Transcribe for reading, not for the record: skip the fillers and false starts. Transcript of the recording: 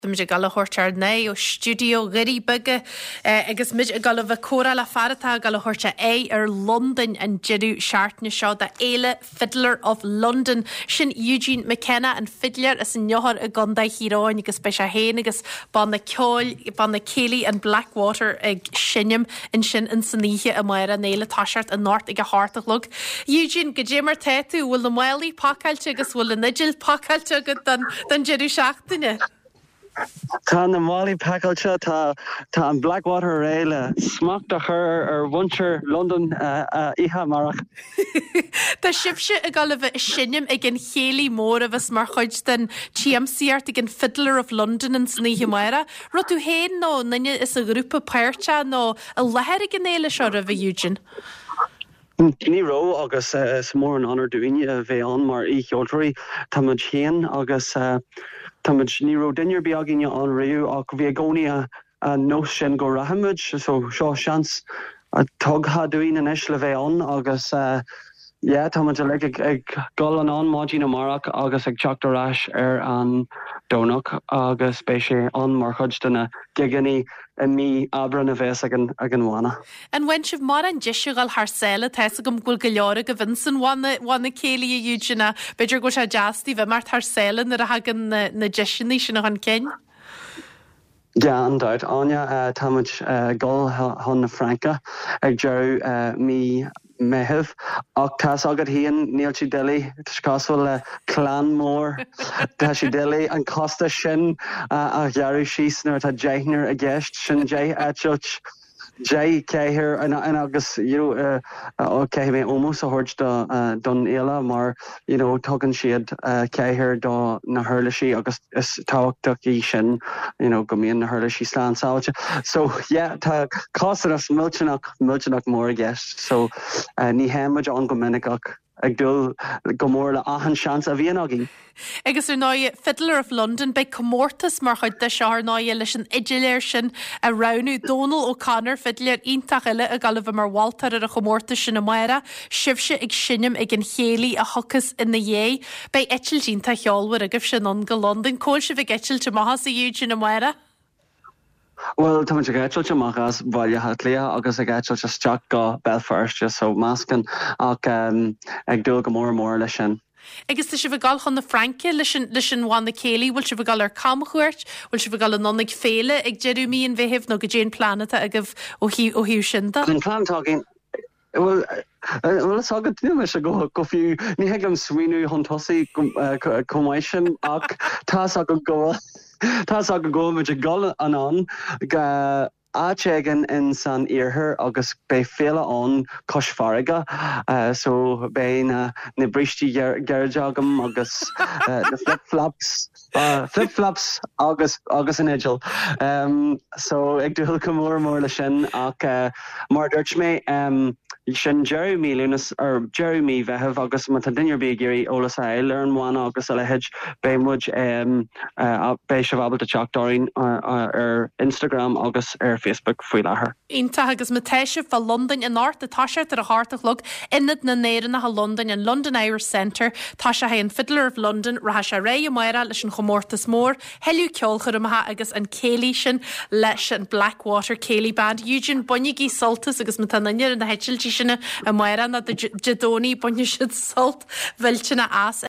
Dym sé gal hortar nei o studio gyrri bygge agus mid gal bh córa le farata gal horta London and Jiru Shartna Shaw the Eile Fiddler of London sin Eugene McKenna and Fiddler as in johar a gonda hiroin agus specha hen agus ban the Kelly and Blackwater ag Shinnum in sin in Sanihe a Maira Neile Tashart and North ag a hartach lug. Eugene Gajimmer Tetu will the Miley Pakalte agus will the Nigel Pakalte good than Jiru Shartna. Tá na Molly Packalcha tá an Blackwater réile smacht a chur Wuncher London iha marach. Tá sibse a gal bh sinnim ag an chéli mór a bheits mar chuid den TMCart ag an Fiddler of London in Sníhe Maira. Rotú héin nó nynne is a grúpa peirte nó a leher ag an éile seo a bh Eugene. Ní ró agus is mór an honor doine a bheith an mar ich oltrí tá mud chéan agus Tamid ní ró dinnear beagine an riú ach bhí gcónaí a nó sin go rahamid so seo seans a tug ha doin an eis le bheith an agus tamid ag gol an máidín marach agus ag teacht arás an dónach agus spéisi an mar chud duna giganí a mí abran a bheits ag an bhána. And when she've mar an jishugal harsela tesagum gul galeora go Vincent one Kelly Eugene beidir go se jasti bheith mart harsela na hagan na jishini sin an ken. Ja, anduit. Anja tamid gol hon na Franca ag jeru mí mehev ach tas agad hían níl si dili tascasfuil le clan mór tá si dili an costa sin a ghearú síos nuair tá deithnar a gceist sin dé atseoch Jay Cahir and agus okay me almost a hurd don éile mar tugann siad Cahir do na hurlaí agus is táhachtach sin go míon na hurlaí slán sáilte so tá costas milteach mór a gceist so ní héimiid an go minic ag dul go mór le ahan seans a bhíon agin. Agus náid Fiddler of London bei Comórtas mar chuid de seár náid leis an idiléir sin a ranú Donal O'Connor Fiddler ítach eile a galibh mar Walter ar a Comórtas sin na Maira sibse ag sinnim ag an chéli a thuchas in na dhé bei etil dínta cheolhar agah sin an go London cóil se bh etil te mahas a Eugene na Maira. Well, tá se gaitil te machchas bhaile hatlia agus a gaitil te steach go Belfast so máscan ach ag dul go mór lei sin. Agus tá si bh gal chun na Franke leis an bháin na céalaí bhfuil si bh gal ar camchuirt, bhfuil si bh gal an nonnig féile ag jeú míon bheitheh nó go dtéan planeta agah ó hiú sinta. An plantágin well is agad tí me se go fiú ní heaglam swinú hon tosaí cumáid sin ach tá a go me gal an átegan in san iarthar agus bei féile an cosfariga so bei na bristí geirdeagam agus na flip-flops agus an idil so ag dúil go mór le sin ach mar dúirt mé sin Jeremy Lunas or Jeremy bheitheh agus man tá dinnear bé géirí ólas eil ar an bhána agus a lehéid bei muid bei se bhabal a teachtarín ar Instagram agus ar Facebook faoi láthair. Ínta agus ma teise fa London in North tá sé ar a hartach lug inad na néireanna ha London in London Irish Centre tá se an Fiddler of London ra se ré Maira leis an Chomórtas mór heú ceolchar amtha agus an céili sin leis an Blackwater Céili Band Eugene Bunnigí Saltas agus ma tan nair na hetiltí sinna a Maira na de Jadoni bunne siad salt viltena as